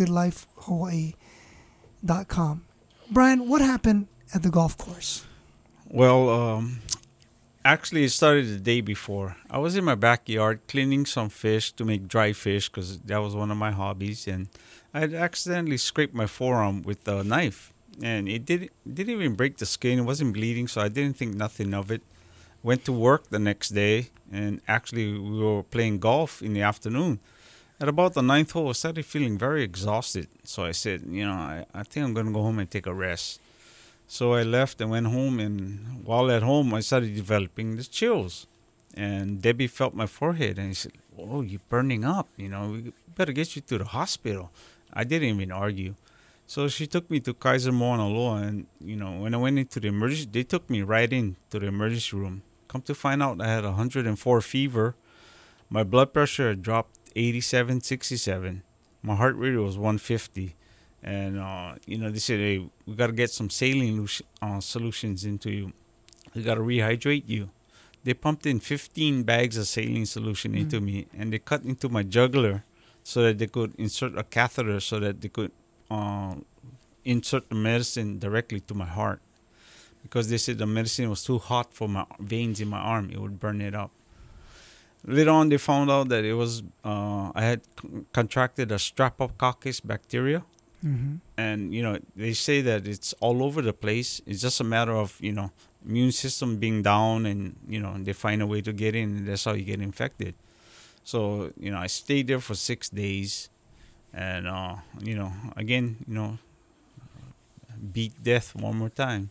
thegoodlifehawaii.com. Brian, what happened at the golf course? Well, actually, it started the day before. I was in my backyard cleaning some fish to make dry fish because that was one of my hobbies. And I had accidentally scraped my forearm with a knife. And it didn't even break the skin. It wasn't bleeding, so I didn't think nothing of it. Went to work the next day, and actually we were playing golf in the afternoon. At about the 9th hole, I started feeling very exhausted. So I said, you know, I think I'm going to go home and take a rest. So I left and went home, and while at home, I started developing the chills. And Debbie felt my forehead, and he said, "Oh, you're burning up. You know, we better get you to the hospital." I didn't even argue. So she took me to Kaiser Mauna Loa, and, you know, when I went into the emergency, they took me right into the emergency room. Come to find out, I had 104 fever. My blood pressure had dropped 87/67. My heart rate was 150. And, you know, they said, hey, we got to get some saline solutions into you. We got to rehydrate you. They pumped in 15 bags of saline solution into me, and they cut into my jugular so that they could insert a catheter so that they could insert the medicine directly to my heart. Because they said the medicine was too hot for my veins in my arm. It would burn it up. Later on, they found out that it was I had contracted a Streptococcus bacteria. Mm-hmm. And, you know, they say that it's all over the place. It's just a matter of, you know, immune system being down, and, you know, they find a way to get in, and that's how you get infected. So, you know, I stayed there for 6 days. And, you know, again, you know, beat death one more time.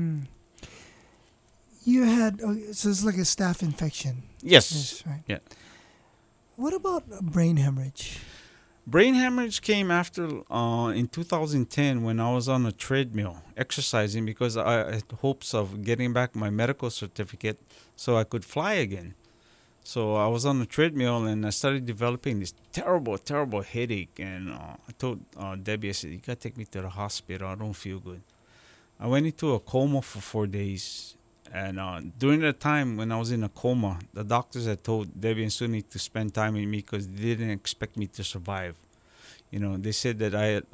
You had, so it's like a staph infection. Yes. Right. Yeah. What about brain hemorrhage? Brain hemorrhage came after in 2010 when I was on a treadmill exercising because I had hopes of getting back my medical certificate so I could fly again. So I was on the treadmill and I started developing this terrible, terrible headache. And I told Debbie, I said, you got to take me to the hospital. I don't feel good. I went into a coma for 4 days. And during that time when I was in a coma, the doctors had told Debbie and Suni to spend time with me because they didn't expect me to survive. You know, they said that I had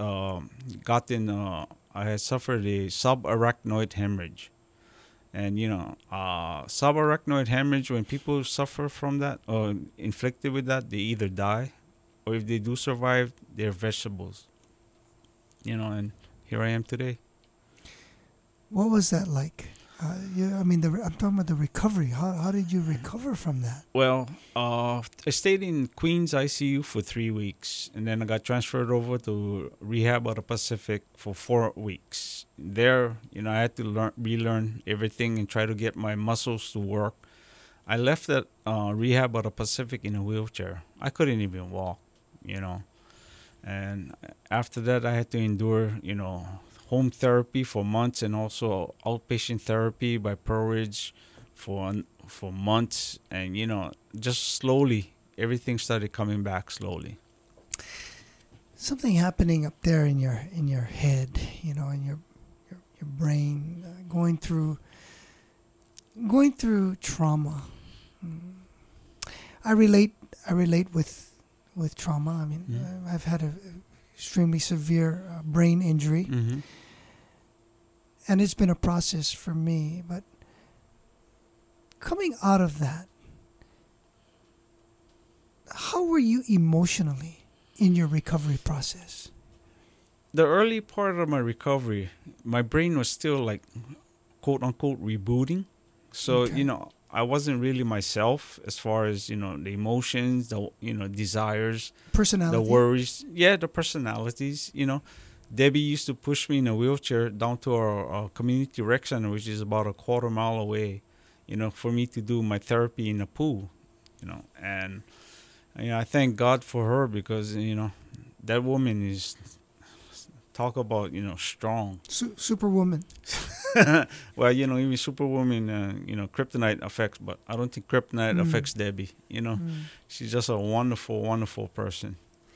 I had suffered a subarachnoid hemorrhage. And, you know, subarachnoid hemorrhage, when people suffer from that or inflicted with that, they either die or if they do survive, they're vegetables. You know, and here I am today. What was that like? I'm talking about the recovery. How did you recover from that? Well, I stayed in Queens ICU for 3 weeks, and then I got transferred over to Rehab of the Pacific for 4 weeks. There, you know, I had to relearn everything and try to get my muscles to work. I left that Rehab of the Pacific in a wheelchair. I couldn't even walk, you know. And after that, I had to endure, you know, home therapy for months and also outpatient therapy by Pearl Ridge for months. And, you know, just slowly, everything started coming back slowly. Something happening up there in your head, you know, in your brain, going through trauma. I relate with trauma. I mean, I've had a extremely severe brain injury. Mm-hmm. And it's been a process for me. But coming out of that, how were you emotionally in your recovery process? The early part of my recovery, my brain was still like, quote unquote, rebooting. So, you know, I wasn't really myself as far as, you know, the emotions, the, you know, desires, personality, the worries. Yeah, the personalities, you know. Debbie used to push me in a wheelchair down to our community rec center, which is about a quarter mile away, you know, for me to do my therapy in a pool, you know. And, you know, I thank God for her because, you know, that woman is, talk about, you know, strong. Superwoman. Well, you know, even Superwoman, you know, kryptonite affects, but I don't think kryptonite affects Debbie, you know. She's just a wonderful, wonderful person.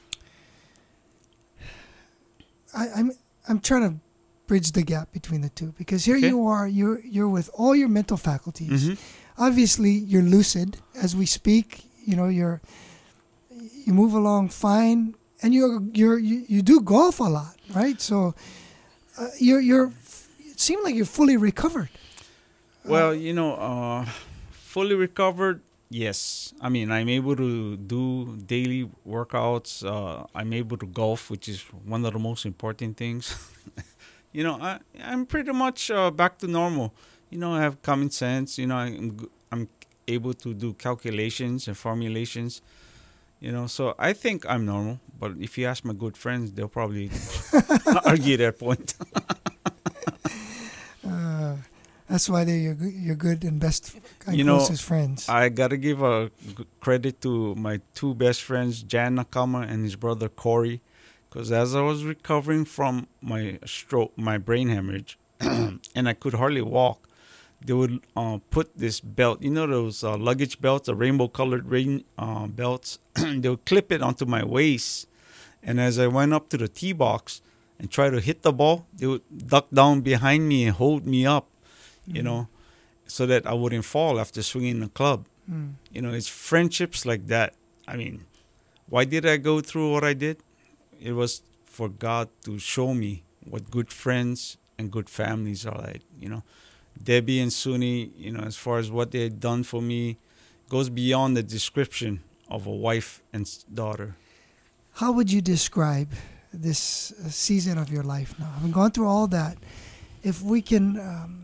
I'm trying to bridge the gap between the two because here you are, you're with all your mental faculties. Mm-hmm. Obviously, you're lucid as we speak. You know, you move along fine, and you do golf a lot, right? So it seems like you're fully recovered. Well, you know, fully recovered. Yes, I mean, I'm able to do daily workouts. I'm able to golf, which is one of the most important things. You know, I'm pretty much back to normal. You know, I have common sense. You know, I'm able to do calculations and formulations. You know, so I think I'm normal. But if you ask my good friends, they'll probably argue that point. That's why they're your good and best and you know, closest friends. I got to give a credit to my two best friends, Jan Nakama and his brother Corey, because as I was recovering from my stroke, my brain hemorrhage, and I could hardly walk, they would put this belt, you know those luggage belts, the rainbow-colored belts, they would clip it onto my waist, and as I went up to the tee box and try to hit the ball, they would duck down behind me and hold me up. You know, so that I wouldn't fall after swinging the club. You know, it's friendships like that. I mean, why did I go through what I did? It was for God to show me what good friends and good families are like. You know, Debbie and Suni, you know, as far as what they had done for me, goes beyond the description of a wife and daughter. How would you describe this season of your life now? Having gone through all that, if we can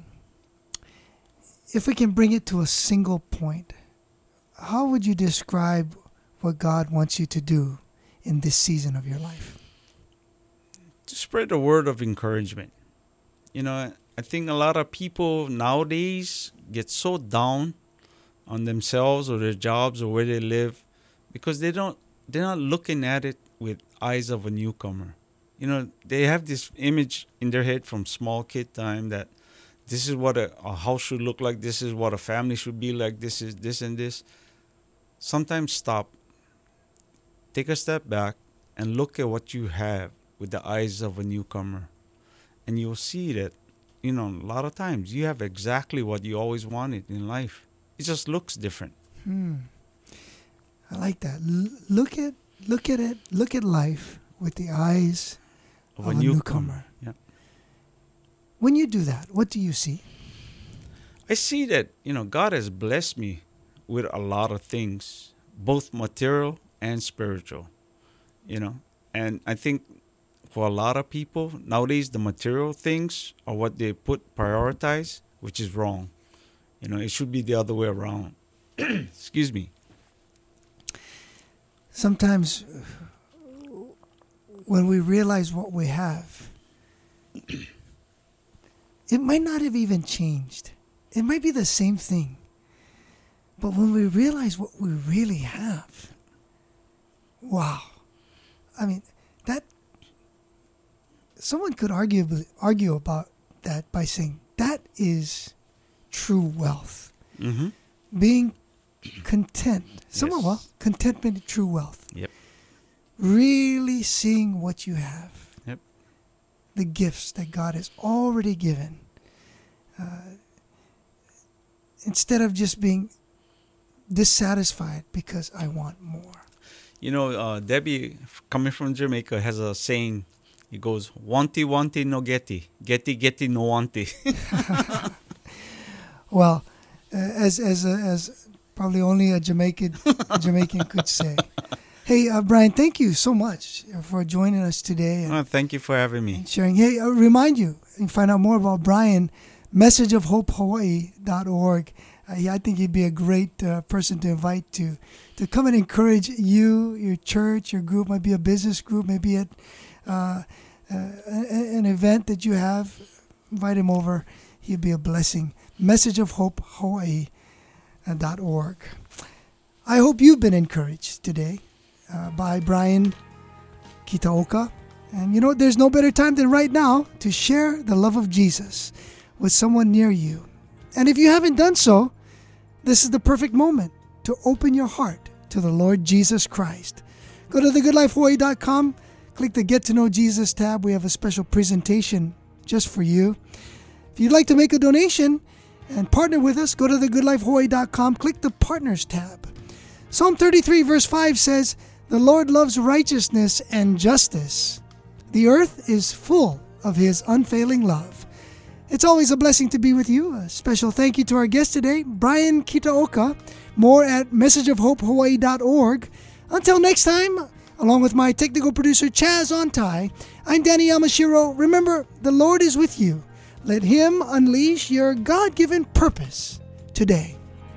bring it to a single point, how would you describe what God wants you to do in this season of your life? To spread a word of encouragement. You know, I think a lot of people nowadays get so down on themselves or their jobs or where they live because they're not looking at it with eyes of a newcomer. You know, they have this image in their head from small kid time that this is what a house should look like, this is what a family should be like, this is this and this. Sometimes stop, take a step back, and look at what you have with the eyes of a newcomer. And you'll see that, you know, a lot of times you have exactly what you always wanted in life. It just looks different. I like that. Look at life with the eyes of a newcomer. Yeah. When you do that, what do you see? I see that, you know, God has blessed me with a lot of things, both material and spiritual, you know. And I think for a lot of people, nowadays the material things are what they prioritize, which is wrong. You know, it should be the other way around. Excuse me. Sometimes when we realize what we have, it might not have even changed. It might be the same thing. But when we realize what we really have, wow. I mean, that someone could argue about that by saying that is true wealth. Mm-hmm. Being content. Someone, Yes. well, contentment is true wealth. Yep. Really seeing what you have. Yep. The gifts that God has already given. Instead of just being dissatisfied because I want more. You know, Debbie, coming from Jamaica, has a saying. It goes, wanty, wanty, no getty. Getty, getty, no wanty. Well, as probably only a Jamaican could say. Hey, Brian, thank you so much for joining us today. And Thank you for having me. sharing. Hey, remind you can find out more about Brian, messageofhopehawaii.org. I think he'd be a great person to invite to come and encourage you, your church, your group, might be a business group, maybe at an event that you have. Invite him over. He'd be a blessing. messageofhopehawaii.org. I hope you've been encouraged today by Brian Kitaoka. And you know, there's no better time than right now to share the love of Jesus with someone near you. And if you haven't done so, this is the perfect moment to open your heart to the Lord Jesus Christ. Go to thegoodlifehawaii.com, click the Get to Know Jesus tab. We have a special presentation just for you. If you'd like to make a donation and partner with us, go to thegoodlifehawaii.com, click the Partners tab. Psalm 33 verse 5 says, "The Lord loves righteousness and justice. The earth is full of His unfailing love." It's always a blessing to be with you. A special thank you to our guest today, Brian Kitaoka. More at messageofhopehawaii.org. Until next time, along with my technical producer Chaz Ontai, I'm Danny Yamashiro. Remember, the Lord is with you. Let Him unleash your God-given purpose today.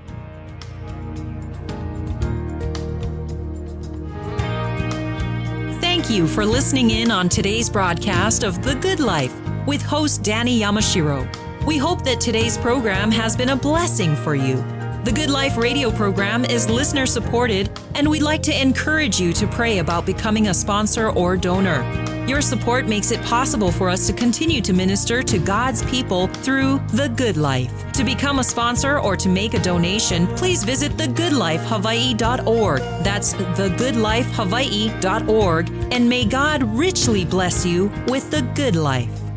Thank you for listening in on today's broadcast of The Good Life with host Danny Yamashiro. We hope that today's program has been a blessing for you. The Good Life radio program is listener supported, and we'd like to encourage you to pray about becoming a sponsor or donor. Your support makes it possible for us to continue to minister to God's people through The Good Life. To become a sponsor or to make a donation, please visit thegoodlifehawaii.org. That's thegoodlifehawaii.org, and may God richly bless you with the good life.